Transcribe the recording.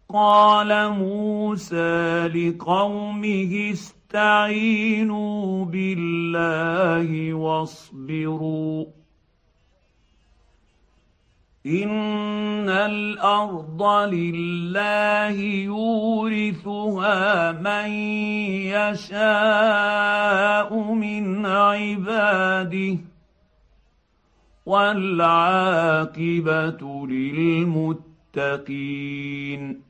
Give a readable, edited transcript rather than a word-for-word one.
قال موسى لقومه استعينوا بالله واصبروا إن الأرض لله يورثها من يشاء من عباده والعاقبة للمتقين